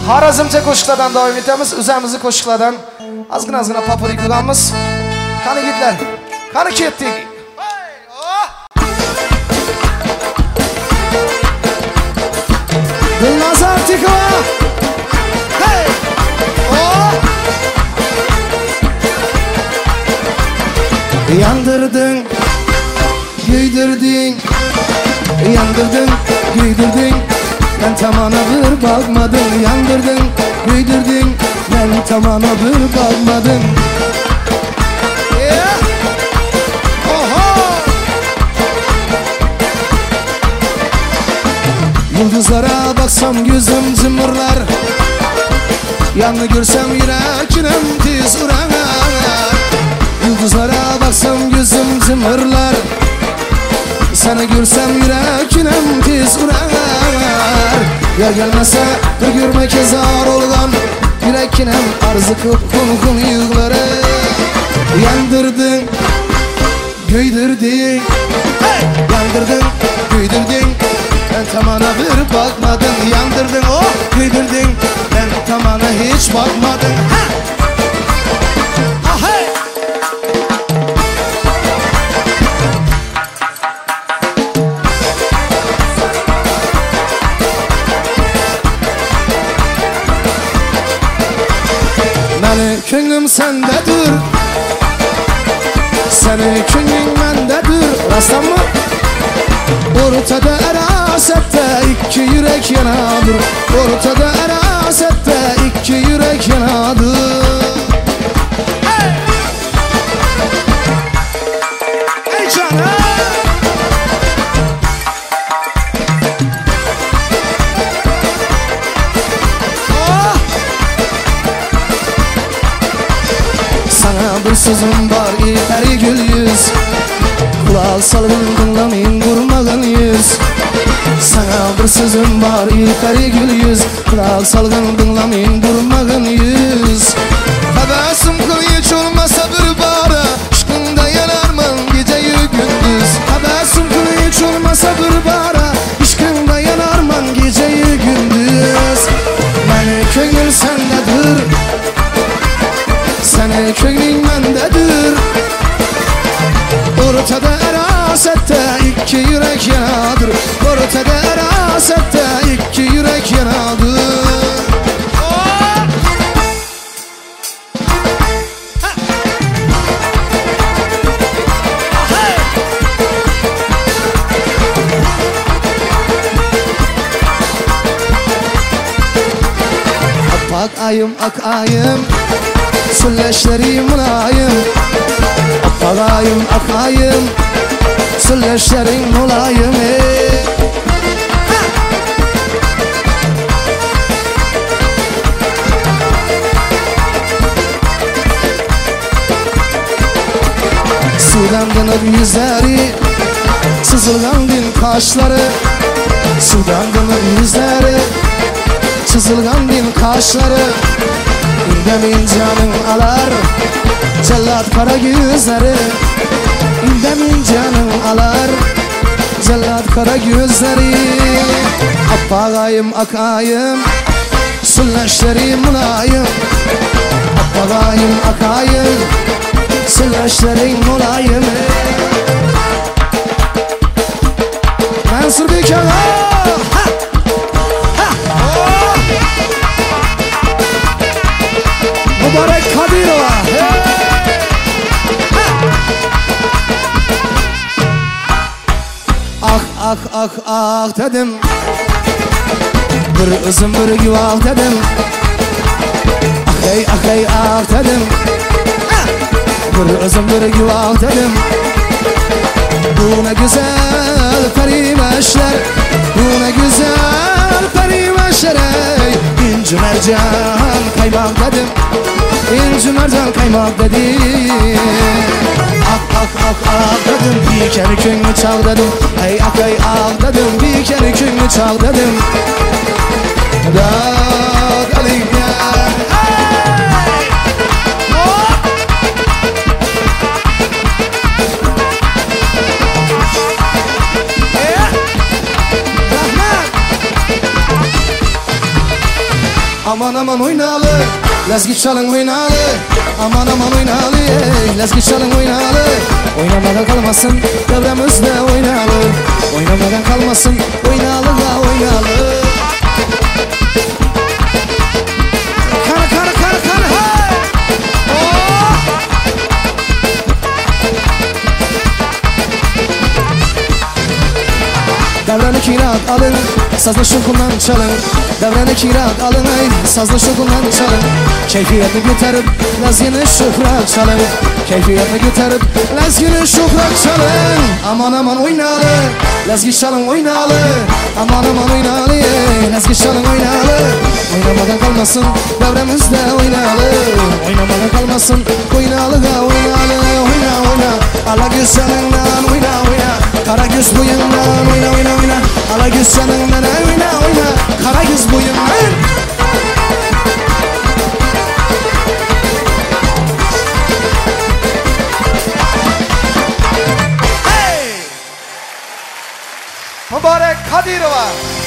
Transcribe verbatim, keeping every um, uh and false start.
Xorazmcha qo'shiqlardan davom etamiz. O'zimizni qo'shiqlardan ozgina ozgina papuri qilamiz. Qani yigitlar, qani ketdik. Dilnazar Tikova. Hey! Oh! Yandırdın, güydürdün. Yandırdın, güydürdün. Ben tamana bir bakmadım. Yandırdın, güydürdün. Ben tamana bir bakmadım. Yeah. Oho. Yıldızlara baksam gözüm zımırlar. Yanını görsem yüreğim tiz uğrar. Yıldızlara baksam gözüm zımırlar. Seni görsem yüreğim tiz uğrar. Ya gelmese bir görmek zar olgan. Yüreğim arzı kıp kun kun yığları. Yandırdın, güydürdün. Yandırdın, güydürdün. Ben tamana bir bakmadım. Yandırdın, oh güydürdün. Ben tamana hiç bakmadım. Ha! Ah, hey! Meni köngüm sendedir. Seni köngün mendedir. Rastlan mı? Ortada erasette iki yürek yanadır. Ortada erasette iki yürek yanadır. Hey! Hey canım! Oh! Sana bir sözüm var iperi gül yüz. Kulak salgın dinlemeyin vurmağın yüz. Sana bir sözüm var iperi gül yüz. Kulak salgın dinlemeyin vurmağın yüz. Hevesim kıl hiç olmasa bir bara. Aşkında yanarman geceyi gündüz. Hevesim kıl hiç olmasa bir bara. Aşkında yanarman geceyi gündüz. Meni köngül sendedir. Seni köngün mendedir. Ortada erasette iki yürek yanadır. Ortada erasette iki yürek yanadır. Oh! Hey! Bak ayım ak ayım. Sülleşlerim mulayım. Akayım akayım. Sülleşlerim mulayım. Sudan dönüp yüzleri. Sızılgan din kaşları. Sudan dönüp yüzleri. Sızılgan din kaşları. İndemin canın alar. Cellat kara gözleri. İndemin canın alar. Cellat kara gözleri. Akayım akayım. Sülleşlerim mulayım. Akayım akayım. Sülleşlerim mulayım. Mansur Beykan ha! Ha! Oh! Mübarek Kadirova. Hey! Ah ah ah ah dedim. Bir özüm bir yuval dedim. Ah hey ah hey ah dedim. Bir özüm bir yuval dedim. Bu ne güzel perimeşler. Bu ne güzel perimeşler. İnci mercan kaymak dedim. İnci mercan kaymak dedim. Ah ah ah ah dedim. Bir kere köngü çal dedim. Hey ah hey ah dedim. Bir kere köngü çal dedim. Da kalayım ya. Aman aman oynalı, lezgi çalın oynalı. Aman aman oynalı, lezgi çalın oynalı. Oynamadan kalmasın devremizde oynalı. Oynamadan kalmasın oynalı da oynalı. Kara kara kara kara hey! Oh! Devreni kirat alın, sazla şokundan çalın. Devreni kirat alın ay, sazla şokundan çalın. Keyfiyetini götürüp lezgini şokrak çalın. Keyfiyetini götürüp lezgini şokrak çalın. Aman aman oynalı, lezgi çalın oynalı. Aman aman oynalı, lezgi çalın oynalı. Oynamadan kalmasın devremizde oynalı. Oynamadan kalmasın oynalı da oynalı. Oyna oyna, ala göz canından oyna oyna. Kara göz boyundan oyna oyna oyna. Ala göz canından oyna oyna. Kara göz boyundan. Mübarek Kadirova.